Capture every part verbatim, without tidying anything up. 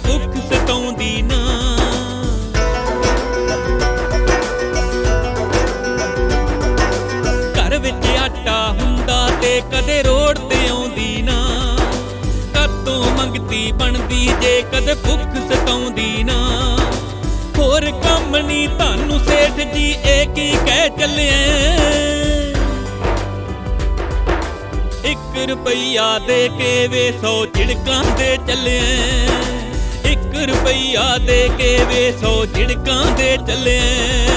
ਭੁੱਖ ਸਤਾਉਂਦੀ ਨਾ। ਘਰ ਵਿੱਚ ਆਟਾ ਹੁੰਦਾ ਤੇ ਕਦੇ ਰੋਡ ਤੇ ਆਉਂਦੀ ਨਾ। ਕਦੋਂ ਮੰਗਤੀ ਬਣਦੀ ਜੇ ਕਦੇ ਭੁੱਖ ਸਤਾਉਂਦੀ ਨਾ। ਹੋਰ ਕੰਮ ਨੀ ਤੁਹਾਨੂੰ ਸੇਠ ਜੀ ਇਹ ਕੀ ਕਹਿ ਚੱਲਿਆ। ਇੱਕ ਰੁਪਈਆ ਦੇ ਕੇ ਵੇ ਸੌ ਝਿੜਕਾਂ ਦੇ ਚੱਲਿਆ। ਇੱਕ ਰੁਪਈਆ ਦੇ ਕੇ ਵੇ ਸੌ ਝਿੜਕਾਂ ਦੇ ਚੱਲਿਆ।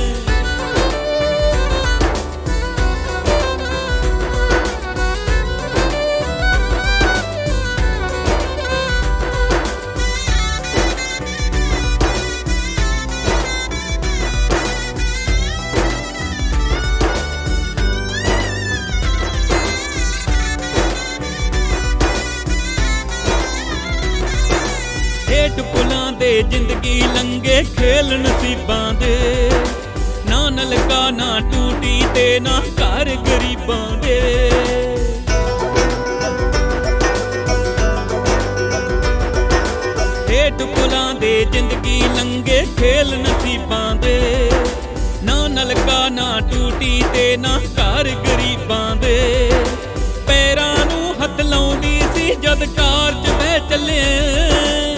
ਹੇਠ ਪੁਲਾਂ ਦੇ ਜ਼ਿੰਦਗੀ ਲੰਘੇ ਖੇਲ ਨਸੀਬਾਂ ਦੇ। ਨਾ ਨਲਕਾ ਨਾ ਟੂਟੀ ਤੇ ਨਾ ਘਰ ਗਰੀਬਾਂ ਦੇ। ਹੇਠ ਪੁਲਾਂ ਦੇ ਜ਼ਿੰਦਗੀ ਲੰਘੇ ਖੇਲ ਨਸੀਬਾਂ ਦੇ। ਨਾ ਨਲਕਾ ਨਾ ਟੂਟੀ ਤੇ ਨਾ ਘਰ ਗਰੀਬਾਂ ਦੇ। ਪੈਰਾਂ ਨੂੰ ਹੱਥ ਲਾਉਂਦੀ ਸੀ ਜਦ ਕਾਰ 'ਚ ਬਹਿ ਚੱਲਿਆ।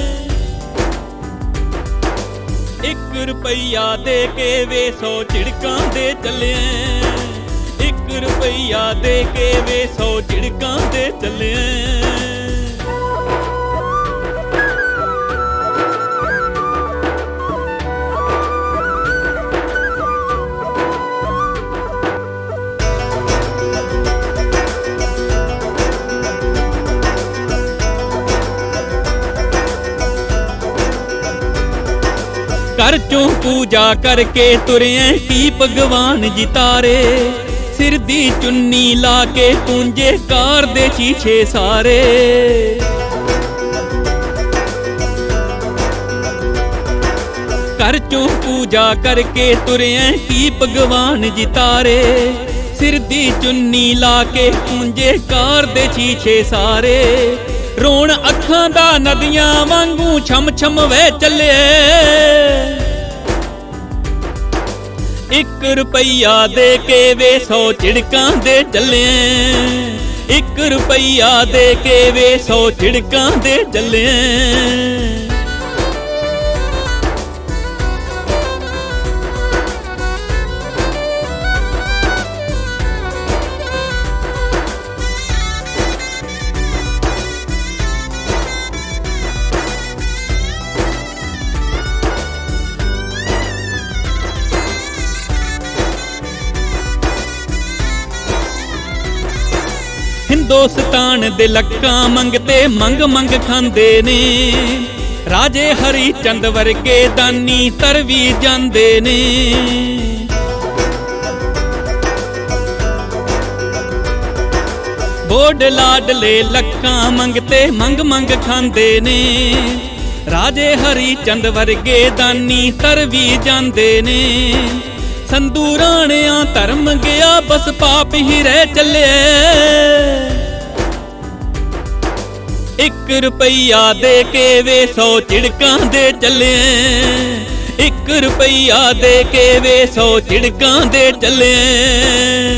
ਇੱਕ ਰੁਪਈਆ ਦੇ ਕੇ ਵੇ ਸੌ ਝਿੜਕਾਂ ਦੇ ਚੱਲਿਆ। ਇੱਕ ਰੁਪਈਆ ਦੇ ਕੇ ਵੇ ਸੌ ਝਿੜਕਾਂ ਦੇ ਚੱਲਿਆ। ਘਰ ਚੋਂ ਪੂਜਾ ਕਰਕੇ ਤੁਰਿਆ ਕੀ ਭਗਵਾਨ ਜੀ ਤਾਰੇ। ਸਿਰ ਦੀ ਚੁੰਨੀ ਲਾ ਕੇ ਪੂੰਝੇ ਕਾਰ ਦੇ ਸ਼ੀਸ਼ੇ ਸਾਰੇ। ਘਰ ਚੋਂ ਪੂਜਾ ਕਰਕੇ ਤੁਰਿਆ ਕੀ ਭਗਵਾਨ ਜੀ ਤਾਰੇ। ਸਿਰ ਦੀ ਚੁੰਨੀ ਲਾ ਕੇ ਪੂੰਝੇ ਕਾਰ ਦੇ ਸ਼ੀਸ਼ੇ ਸਾਰੇ। ਰੋਣ ਅੱਖਾਂ ਦਾ ਨਦੀਆਂ ਵਾਂਗੂ ਛਮ ਛਮ ਵਹਿ ਚੱਲਿਆ। ਇੱਕ ਰੁਪਈਆ ਦੇ ਕੇ ਵੇ ਸੌ ਝਿੜਕਾਂ ਦੇ ਚੱਲਿਆ। ਇੱਕ ਰੁਪਈਆ ਦੇ ਕੇ ਵੇ ਸੌ ਝਿੜਕਾਂ ਦੇ ਚੱਲਿਆ। ਹਿੰਦੁਸਤਾਨ ਦੇ ਲੱਕਾਂ ਮੰਗਤੇ ਮੰਗ ਮੰਗ ਖਾਂਦੇ ਨੇ। ਰਾਜੇ ਹਰੀ ਚੰਦ ਵਰਗੇ ਦਾਨੀ ਤਰ ਵੀ ਜਾਂਦੇ ਨੇ। ਬੋਡ ਲਾਡਲੇ ਲੱਕਾਂ ਮੰਗਤੇ ਮੰਗ ਮੰਗ ਖਾਂਦੇ ਨੇ। ਰਾਜੇ ਹਰੀ ਚੰਦ ਵਰਗੇ ਦਾਨੀ ਤਰ ਵੀ ਜਾਂਦੇ ਨੇ। ਸੰਧੂ ਰਾਣਿਆਂ ਧਰਮ ਗਿਆ ਬਸ ਪਾਪ ਹੀ ਰਹਿ ਚੱਲਿਆ। ਇੱਕ ਰੁਪਈਆ ਦੇ ਕੇ ਵੇ ਸੌ ਝਿੜਕਾਂ ਦੇ ਚੱਲਿਆ। ਇੱਕ ਰੁਪਈਆ ਦੇ ਕੇ ਵੇ ਸੌ ਝਿੜਕਾਂ ਦੇ ਚੱਲਿਆ।